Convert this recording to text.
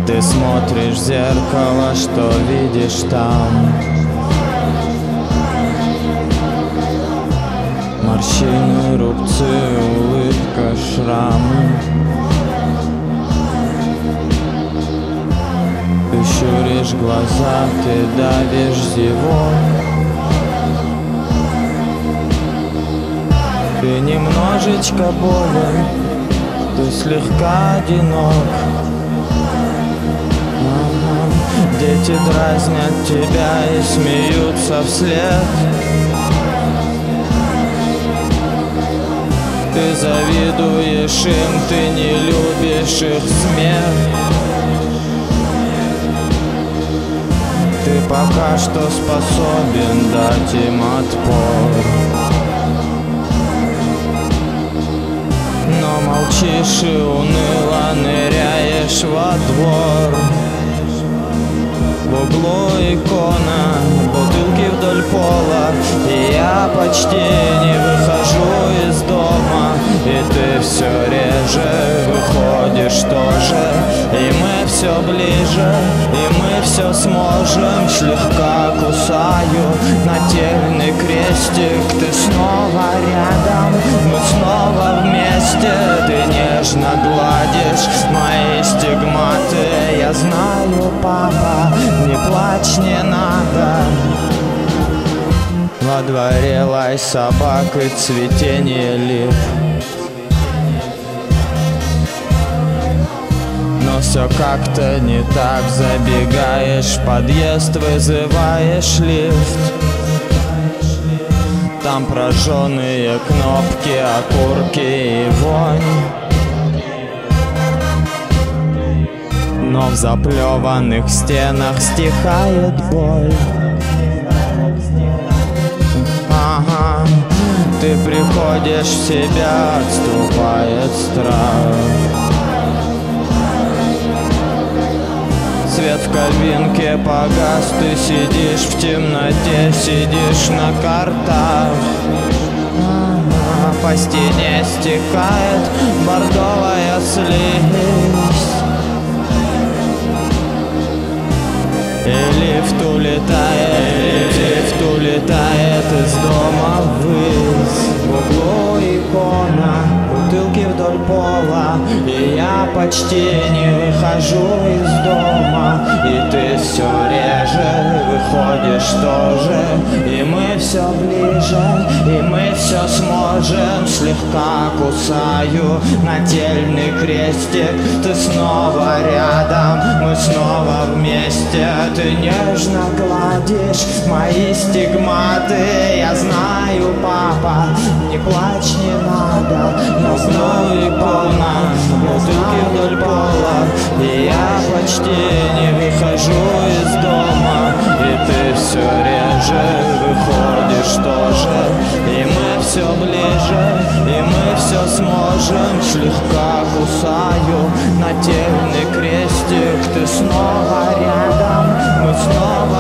Ты смотришь в зеркало, что видишь там? Морщины, рубцы, улыбка, шрамы. Ты щуришь глаза, ты давишь зевок. Ты немножечко болен, ты слегка одинок. Дети дразнят тебя и смеются вслед. Ты завидуешь им, ты не любишь их смех. Ты пока что способен дать им отпор, но молчишь и уныло ныряешь во двор. В углу икона, бутылки вдоль пола, и я почти не выхожу из дома. И ты все реже выходишь тоже, и мы все ближе, и мы все сможем. Слегка кусаю нательный крестик, ты снова рядом, мы снова вместе. Ты нежно гладишь мои стигматы. Я знаю, папа, не плачь, не надо. Во дворе лай собак и цветение лип, но все как-то не так. Забегаешь в подъезд, вызываешь лифт. Там прожженные кнопки, окурки и вонь, но в заплеванных стенах стихает боль. Ага, ты приходишь в себя, отступает страх. Свет в кабинке погас, ты сидишь в темноте, сидишь на картах. По стене стекает бордовая слизь, и лифт улетает из дома ввысь. В углу икона, бутылки вдоль пола, и я почти не выхожу из дома. И ты все реже выходишь тоже, и мы все ближе, и мы все сможем. Слегка кусаю нательный крестик, ты снова рядом, мы снова вместе. Ты нежно гладишь мои стигматы. Я знаю, папа, не плачь, не надо. Я знаю, икона, бутылки вдоль пола, и я почти не выхожу из дома. И ты все реже выходишь тоже, и мы все ближе, и мы все сможем. Слегка кусаю нательный крестик, ты снова рядом, мы снова